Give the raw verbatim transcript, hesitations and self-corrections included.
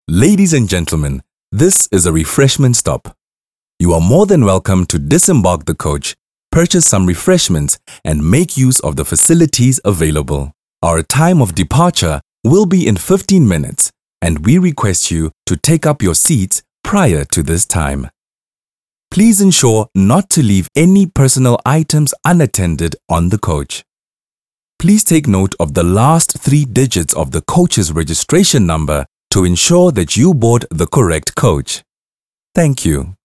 Ladies and gentlemen, this is a refreshment stop. You are more than welcome to disembark the coach, purchase some refreshments, and make use of the facilities available. Our time of departure will be in fifteen minutes, and we request you to take up your seats prior to this time. Please ensure not to leave any personal items unattended on the coach. Please take note of the last three digits of the coach's registration number to ensure that you board the correct coach. Thank you.